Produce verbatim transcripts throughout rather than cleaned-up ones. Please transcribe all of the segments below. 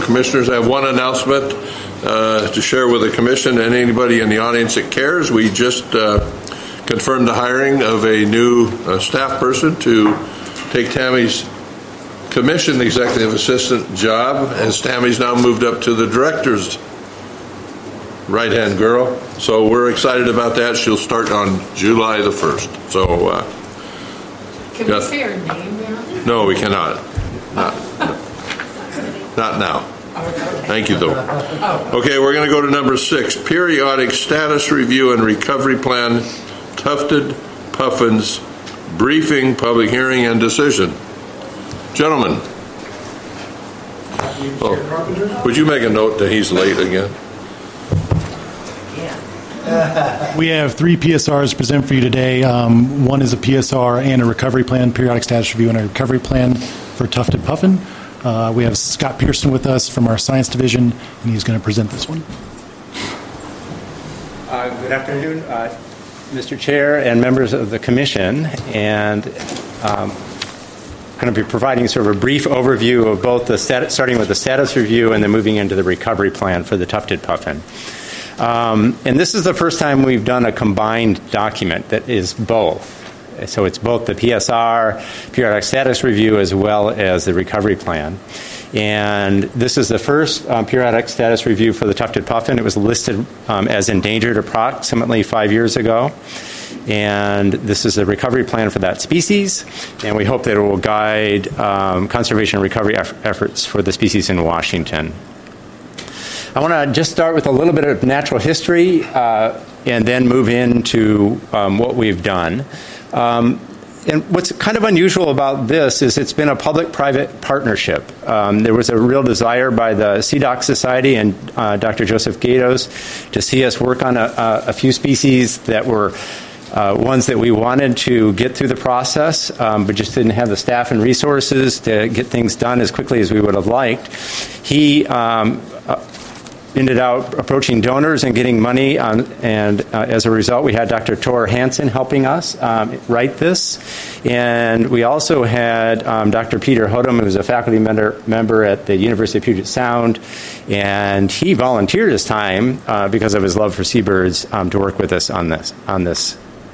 Commissioners. I have one announcement uh, to share with the Commission and anybody in the audience that cares. We just uh, confirmed the hiring of a new uh, staff person to take Tammy's Commission Executive Assistant job, as Tammy's now moved up to the Director's right-hand girl. So we're excited about that. She'll start on July the first. So, uh, can we say her name now? No, we cannot. Not, not now. Thank you, though. Okay, we're going to go to number six, periodic status review and recovery plan, Tufted Puffins, briefing, public hearing, and decision. Gentlemen, oh, would you make a note that he's late again? We have three P S Rs to present for you today. Um, one is a P S R and a recovery plan, periodic status review and a recovery plan for Tufted Puffin. Uh, we have Scott Pearson with us from our science division, and he's going to present this one. Uh, good afternoon, uh, Mister Chair and members of the Commission. And um, I'm going to be providing sort of a brief overview of both the stat- starting with the status review and then moving into the recovery plan for the Tufted Puffin. Um, and this is the first time we've done a combined document that is both. So it's both the P S R, periodic status review, as well as the recovery plan. And this is the first um, periodic status review for the Tufted Puffin. It was listed um, as endangered approximately five years ago. And this is the recovery plan for that species. And we hope that it will guide um, conservation and recovery eff- efforts for the species in Washington. I want to just start with a little bit of natural history uh, and then move into um, what we've done. Um, and what's kind of unusual about this is it's been a public-private partnership. Um, there was a real desire by the C D O C Society and uh, Doctor Joseph Gatos to see us work on a, a few species that were Uh, ones that we wanted to get through the process, um, but just didn't have the staff and resources to get things done as quickly as we would have liked. He um, uh, ended up approaching donors and getting money, on, and uh, as a result, we had Doctor Tor Hansen helping us um, write this. And we also had um, Doctor Peter Hodum, who was a faculty member, member at the University of Puget Sound, and he volunteered his time uh, because of his love for seabirds um, to work with us on this. On this.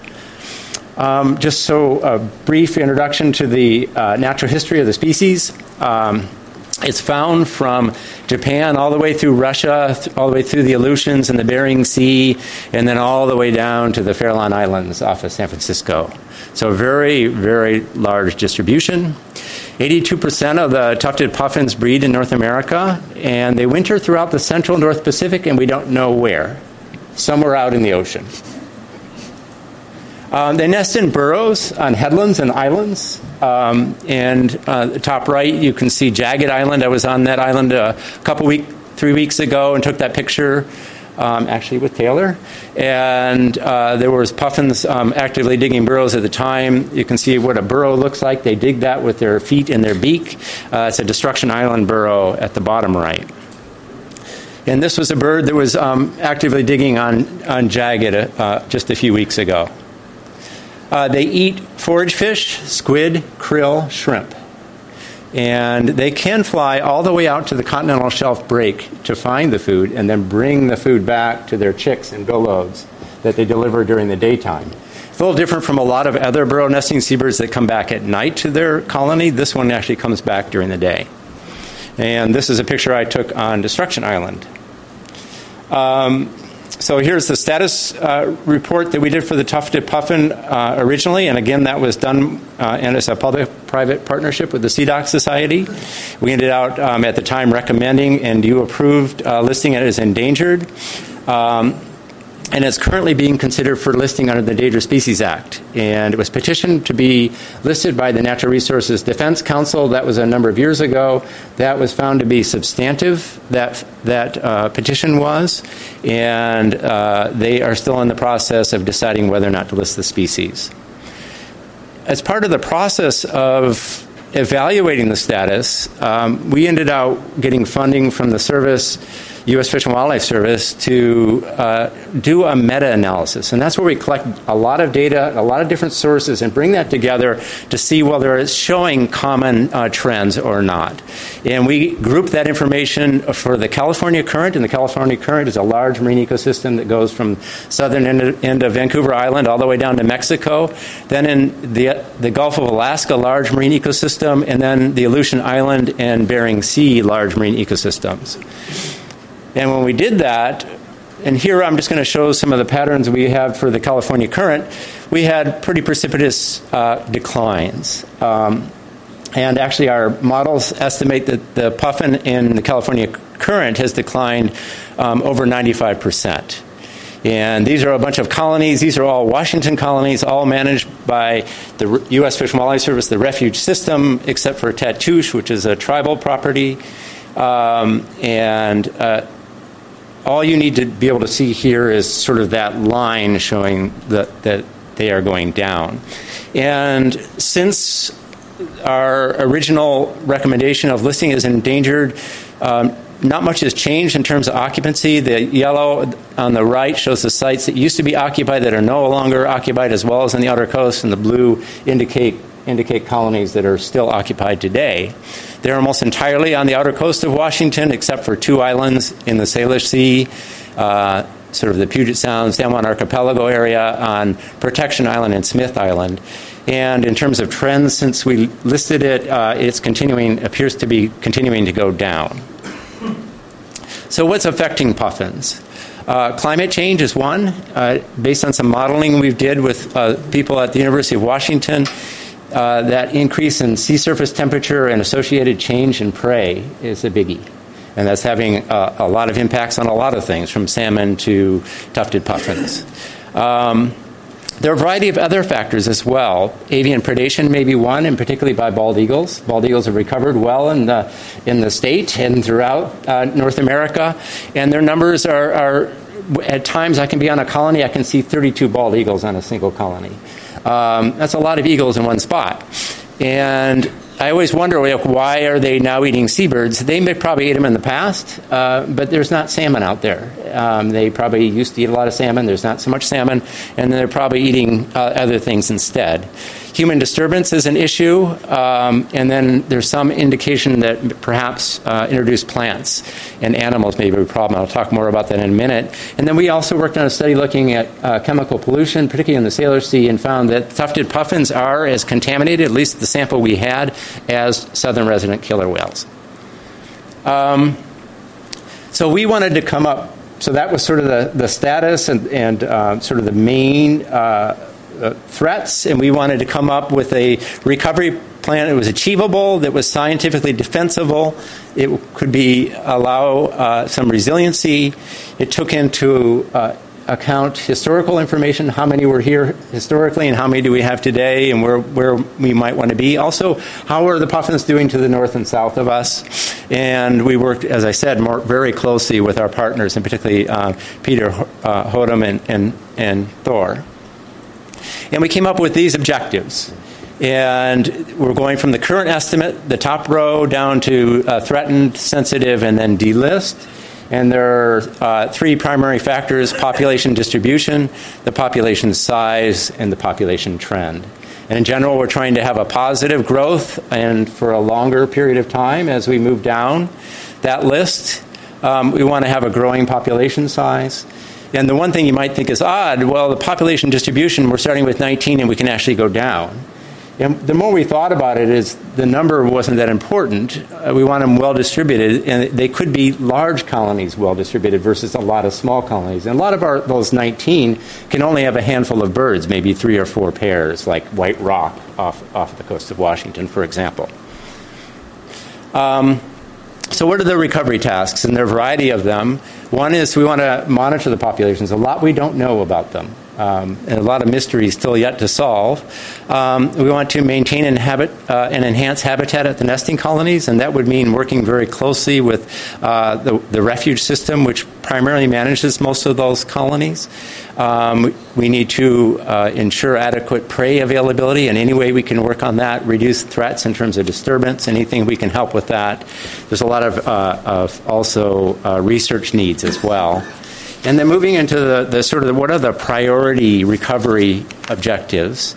Um, just so a brief introduction to the uh, natural history of the species. Um, it's found from Japan all the way through Russia, th- all the way through the Aleutians and the Bering Sea, and then all the way down to the Farallon Islands off of San Francisco. So very, very large distribution. eighty-two percent of the tufted puffins breed in North America, and they winter throughout the central North Pacific, and we don't know where. Somewhere out in the ocean. Um, they nest in burrows on headlands and islands. Um, and uh, the top right, you can see Jagged Island. I was on that island a couple week, three weeks ago and took that picture, um, actually with Taylor. And uh, there was puffins um, actively digging burrows at the time. You can see what a burrow looks like. They dig that with their feet and their beak. Uh, it's a Destruction Island burrow at the bottom right. And this was a bird that was um, actively digging on, on Jagged uh, just a few weeks ago. Uh, they eat forage fish, squid, krill, shrimp. And they can fly all the way out to the continental shelf break to find the food and then bring the food back to their chicks and billowloads that they deliver during the daytime. It's a little different from a lot of other burrow nesting seabirds that come back at night to their colony. This one actually comes back during the day. And this is a picture I took on Destruction Island. Um, So here's the status uh, report that we did for the tufted puffin uh, originally, and again, that was done uh, and it's a public-private partnership with the C D O C Society. We ended out um, at the time recommending, and you approved uh, listing it as endangered, um, and it's currently being considered for listing under the Endangered Species Act. And it was petitioned to be listed by the Natural Resources Defense Council. That was a number of years ago. That was found to be substantive, that that uh, petition was, and uh, they are still in the process of deciding whether or not to list the species. As part of the process of evaluating the status, um, we ended up getting funding from the service U S Fish and Wildlife Service to uh, do a meta-analysis. And that's where we collect a lot of data, a lot of different sources, and bring that together to see whether it's showing common uh, trends or not. And we group that information for the California Current, and the California Current is a large marine ecosystem that goes from southern end of, end of Vancouver Island all the way down to Mexico. Then in the, the Gulf of Alaska, large marine ecosystem, and then the Aleutian Island and Bering Sea, large marine ecosystems. And when we did that, and here I'm just going to show some of the patterns we have for the California Current, we had pretty precipitous uh, declines. Um, and actually our models estimate that the puffin in the California Current has declined um, over ninety-five percent. And these are a bunch of colonies. These are all Washington colonies, all managed by the U S Fish and Wildlife Service, the refuge system, except for Tatoosh, which is a tribal property. Um, and uh, all you need to be able to see here is sort of that line showing that, that they are going down. And since our original recommendation of listing as endangered, um, not much has changed in terms of occupancy. The yellow on the right shows the sites that used to be occupied that are no longer occupied, as well as on the outer coast, and the blue indicate indicate colonies that are still occupied today. They're almost entirely on the outer coast of Washington, except for two islands in the Salish Sea, uh, sort of the Puget Sound, San Juan Archipelago area on Protection Island and Smith Island. And in terms of trends, since we listed it, uh, it's continuing, appears to be continuing to go down. So what's affecting puffins? Uh, climate change is one. Uh, based on some modeling we did with uh, people at the University of Washington, uh, that increase in sea surface temperature and associated change in prey is a biggie. And that's having uh, a lot of impacts on a lot of things, from salmon to tufted puffins. Um, There are a variety of other factors as well. Avian predation may be one, and particularly by bald eagles. Bald eagles have recovered well in the in the state and throughout uh, North America, and their numbers are, are, at times I can be on a colony, I can see thirty-two bald eagles on a single colony. Um, that's a lot of eagles in one spot. And I always wonder, like, why are they now eating seabirds? They may probably ate them in the past, uh, but there's not salmon out there. Um, they probably used to eat a lot of salmon. There's not so much salmon, and they're probably eating uh, other things instead. Human disturbance is an issue, um, and then there's some indication that perhaps uh, introduced plants and animals may be a problem. I'll talk more about that in a minute. And then we also worked on a study looking at uh, chemical pollution, particularly in the Salish Sea, and found that tufted puffins are as contaminated, at least the sample we had, as southern resident killer whales. Um, so we wanted to come up, so that was sort of the, the status and, and uh, sort of the main uh, uh, threats, and we wanted to come up with a recovery plan that was achievable, that was scientifically defensible. It could be allow uh, some resiliency. It took into uh, account historical information, how many were here historically and how many do we have today, and where, where we might want to be. Also, how are the puffins doing to the north and south of us? And we worked, as I said, more, very closely with our partners, and particularly uh, Peter uh, Hodem and, and, and Thor. And we came up with these objectives. And we're going from the current estimate, the top row, down to uh, threatened, sensitive, and then delist. And there are uh, three primary factors: population distribution, the population size, and the population trend. And in general, we're trying to have a positive growth and for a longer period of time as we move down that list. Um, we want to have a growing population size. And the one thing you might think is odd, well, the population distribution, we're starting with nineteen and we can actually go down. And the more we thought about it, is the number wasn't that important. Uh, we want them well distributed, and they could be large colonies well distributed versus a lot of small colonies. And a lot of our those nineteen can only have a handful of birds, maybe three or four pairs, like white rock off off the coast of Washington, for example. Um, so what are the recovery tasks? And there are a variety of them. One is we want to monitor the populations. A lot we don't know about them. um, and a lot of mysteries still yet to solve. Um, we want to maintain and, habit, uh, and enhance habitat at the nesting colonies, and that would mean working very closely with uh, the, the refuge system, which primarily manages most of those colonies. Um, we need to uh, ensure adequate prey availability, and any way we can work on that, reduce threats in terms of disturbance, anything we can help with that. There's a lot of, uh, of also uh, research needs as well. And then moving into the, the sort of the, what are the priority recovery objectives?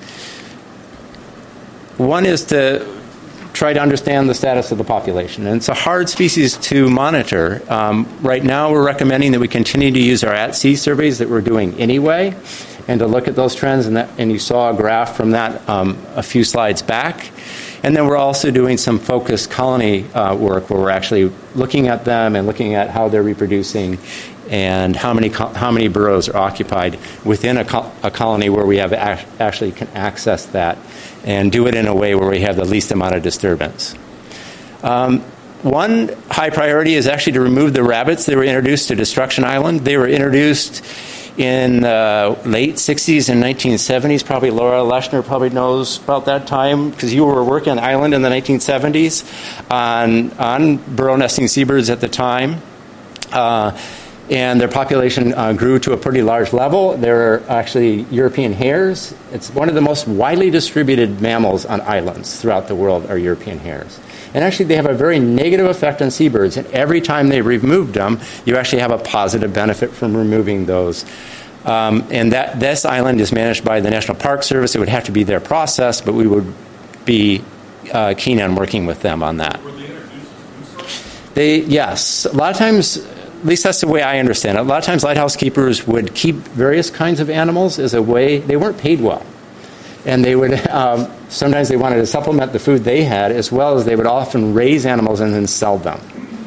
One is to try to understand the status of the population. And it's a hard species to monitor. Um, right now, we're recommending that we continue to use our at-sea surveys that we're doing anyway, and to look at those trends. And, that, and you saw a graph from that um, a few slides back. And then we're also doing some focused colony uh, work where we're actually looking at them and looking at how they're reproducing and how many co- how many burrows are occupied within a, co- a colony where we have ac- actually can access that and do it in a way where we have the least amount of disturbance. Um, one high priority is actually to remove the rabbits that were introduced to Destruction Island. They were introduced in the late sixties and nineteen seventies. Probably Laura Leshner probably knows about that time because you were working on the island in the nineteen seventies on, on burrow nesting seabirds at the time. Uh, and their population uh, grew to a pretty large level. They're actually European hares. It's one of the most widely distributed mammals on islands throughout the world are European hares. And actually they have a very negative effect on seabirds. And every time they removed them, you actually have a positive benefit from removing those. Um, and that this island is managed by the National Park Service. It would have to be their process, but we would be uh, keen on working with them on that. Were they introduced as food source? They, yes. A lot of times, at least that's the way I understand it, a lot of times lighthouse keepers would keep various kinds of animals as a way, they weren't paid well. And they would, um, sometimes they wanted to supplement the food they had, as well as they would often raise animals and then sell them.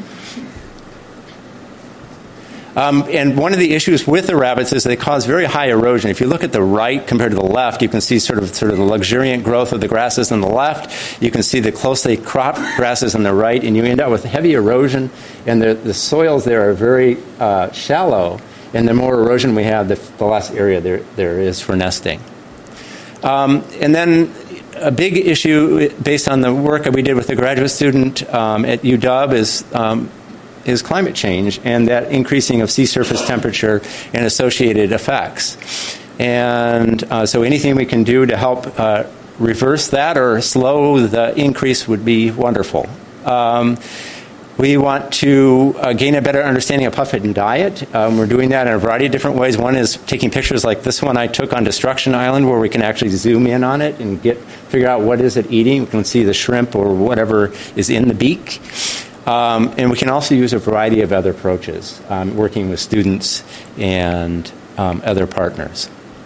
Um, and one of the issues with the rabbits is they cause very high erosion. If you look at the right compared to the left, you can see sort of sort of the luxuriant growth of the grasses on the left. You can see the closely cropped grasses on the right, and you end up with heavy erosion. And the, the soils there are very uh, shallow, and the more erosion we have, the, the less area there, there is for nesting. Um, and then a big issue based on the work that we did with the graduate student um, at U W is um, is climate change and that increasing of sea surface temperature and associated effects. And uh, so anything we can do to help uh, reverse that or slow the increase would be wonderful. Um, We want to uh, gain a better understanding of puffin diet. Um, we're doing that in a variety of different ways. One is taking pictures like this one I took on Destruction Island, where we can actually zoom in on it and get figure out what is it eating. We can see the shrimp or whatever is in the beak. Um, and we can also use a variety of other approaches, um, working with students and um, other partners.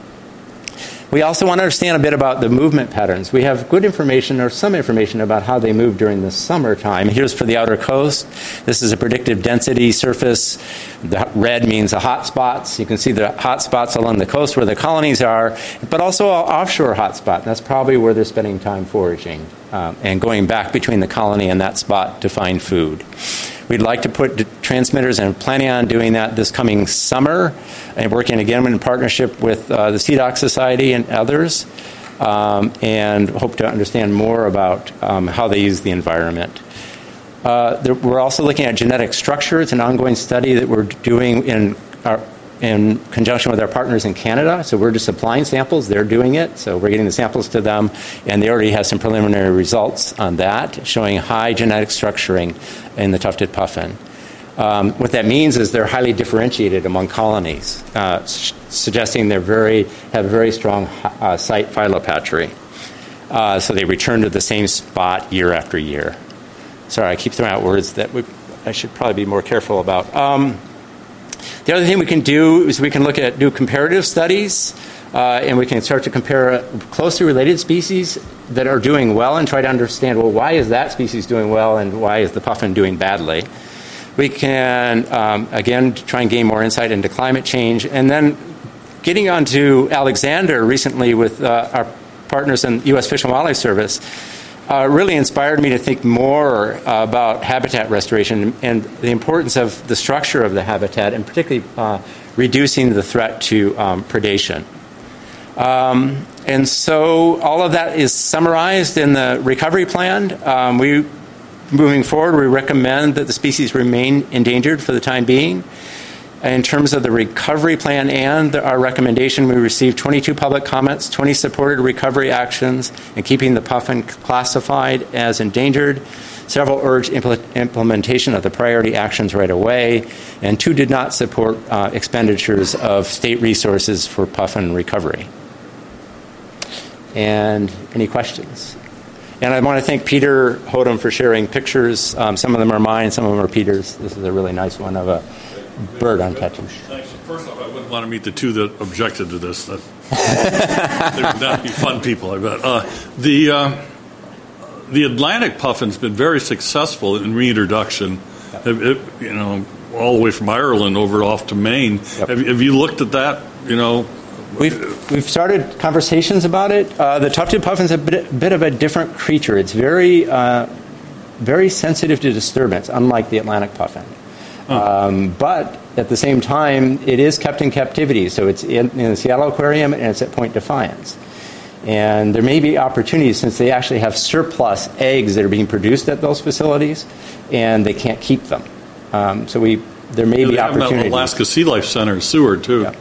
We also want to understand a bit about the movement patterns. We have good information or some information about how they move during the summertime. Here's for the outer coast. This is a predictive density surface. The red means the hot spots. You can see the hot spots along the coast where the colonies are, but also an offshore hot spot. That's probably where they're spending time foraging um, and going back between the colony and that spot to find food. We'd like to put transmitters and planning on doing that this coming summer and working again in partnership with uh, the Sea Dock Society and others um, and hope to understand more about um, how they use the environment. Uh, there, we're also looking at genetic structure. It's an ongoing study that we're doing in our in conjunction with our partners in Canada. So we're just supplying samples. They're doing it. So we're getting the samples to them, and they already have some preliminary results on that, showing high genetic structuring in the tufted puffin. Um, what that means is they're highly differentiated among colonies, uh, s- suggesting they're very have very strong uh, site phylopatry. Uh, so they return to the same spot year after year. Sorry, I keep throwing out words that we, I should probably be more careful about. Um, The other thing we can do is we can look at do comparative studies, uh, and we can start to compare closely related species that are doing well and try to understand, well, why is that species doing well and why is the puffin doing badly? We can, um, again, try and gain more insight into climate change. And then getting on to Alexander recently with uh, our partners in U S Fish and Wildlife Service, Uh, really inspired me to think more uh, about habitat restoration and the importance of the structure of the habitat, and particularly uh, reducing the threat to um, predation. Um, and so all of that is summarized in the recovery plan. Um, we, moving forward, we recommend that the species remain endangered for the time being. In terms of the recovery plan and the, our recommendation, we received twenty-two public comments, twenty supported recovery actions, and keeping the puffin classified as endangered. Several urged impl- implementation of the priority actions right away, and two did not support uh, expenditures of state resources for puffin recovery. And any questions? And I want to thank Peter Hodum for sharing pictures. Um, some of them are mine, some of them are Peter's. This is a really nice one of a bird on Katyush. Thanks. First off, I wouldn't want to meet the two that objected to this. That, they would not be fun people, I bet. Uh, the uh, the Atlantic puffin's been very successful in reintroduction. Yep. It, it, you know, all the way from Ireland over off to Maine. Yep. Have, have you looked at that? You know. We've we've started conversations about it. Uh, the tufted puffin's a bit, bit of a different creature. It's very uh, very sensitive to disturbance, unlike the Atlantic puffin. Huh. Um, but at the same time, it is kept in captivity. So it's in, in the Seattle Aquarium and it's at Point Defiance. And there may be opportunities, since they actually have surplus eggs that are being produced at those facilities, and they can't keep them. Um, so we there may yeah, be they have opportunities. Have Alaska Sea Life Center in Seward too. Yeah.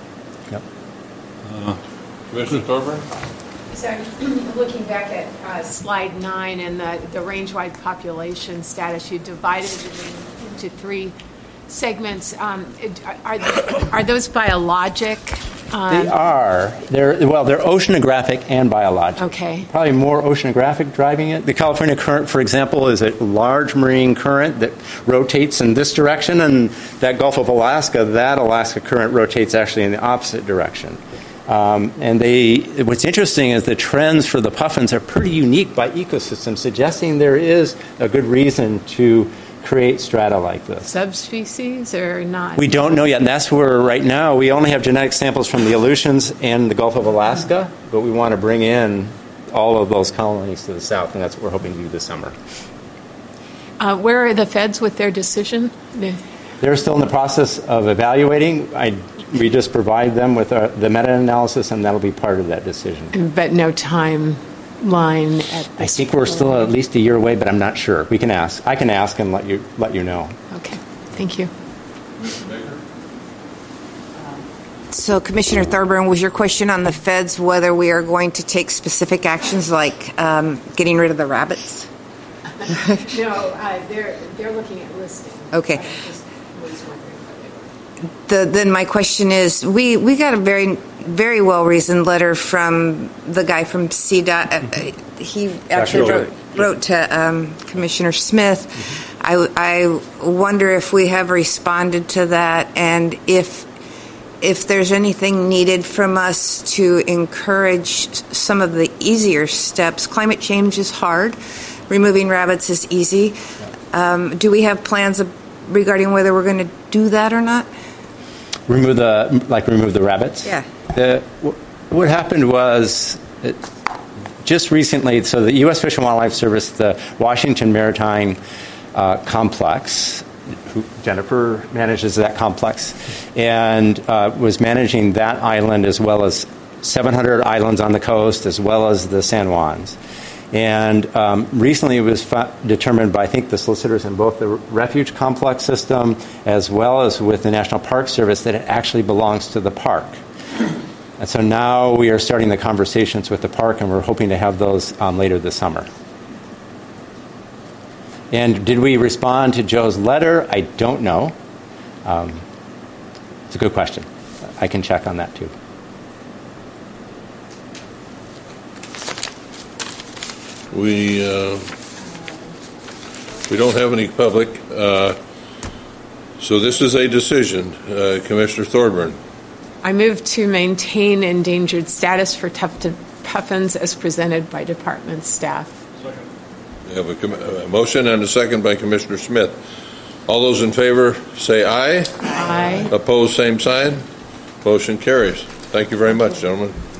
Commissioner Thorburn? So I'm looking back at uh, slide nine and the, the range-wide population status, you divided it in, into three segments. Um, it, are, are those biologic? Um, They are. They're well. They're oceanographic and biologic. Okay. Probably more oceanographic driving it. The California current, for example, is a large marine current that rotates in this direction, and that Gulf of Alaska, that Alaska current rotates actually in the opposite direction. Um, and they, what's interesting is the trends for the puffins are pretty unique by ecosystem, suggesting there is a good reason to create strata like this. Subspecies or not? We don't know yet, and that's where right now we only have genetic samples from the Aleutians and the Gulf of Alaska, but we want to bring in all of those colonies to the south, and that's what we're hoping to do this summer. Uh, where are the feds with their decision? They're still in the process of evaluating. I, we just provide them with our, the meta-analysis, and that'll be part of that decision. But no timeline at this I think we're still at least a year away, but I'm not sure. We can ask. I can ask and let you let you know. Okay, thank you. So, Commissioner Thorburn, was your question on the feds whether we are going to take specific actions like um, getting rid of the rabbits? No, uh, they're they're looking at listing. Okay. I just was wondering what they were. The, then my question is, we, we got a very very well reasoned letter from the guy from C DOT. Uh, he actually wrote, wrote to um, Commissioner Smith. Mm-hmm. I I wonder if we have responded to that, and if if there's anything needed from us to encourage some of the easier steps. Climate change is hard. Removing rabbits is easy. Um, do we have plans of, regarding whether we're going to do that or not? Remove the like remove the rabbits. Yeah. The, what happened was it, just recently. So the U S Fish and Wildlife Service, the Washington Maritime uh, Complex, who, Jennifer manages that complex, and uh, was managing that island as well as seven hundred islands on the coast, as well as the San Juans. And um, recently it was fa- determined by, I think, the solicitors in both the refuge complex system as well as with the National Park Service that it actually belongs to the park. And so now we are starting the conversations with the park, and we're hoping to have those um, later this summer. And did we respond to Joe's letter? I don't know. Um, it's a good question. I can check on that, too. We uh, we don't have any public, uh, so this is a decision. Uh, Commissioner Thorburn. I move to maintain endangered status for tufted puffins as presented by department staff. Second. We have a, com- a motion and a second by Commissioner Smith. All those in favor say aye. Aye. Opposed, same sign. Motion carries. Thank you very much, gentlemen.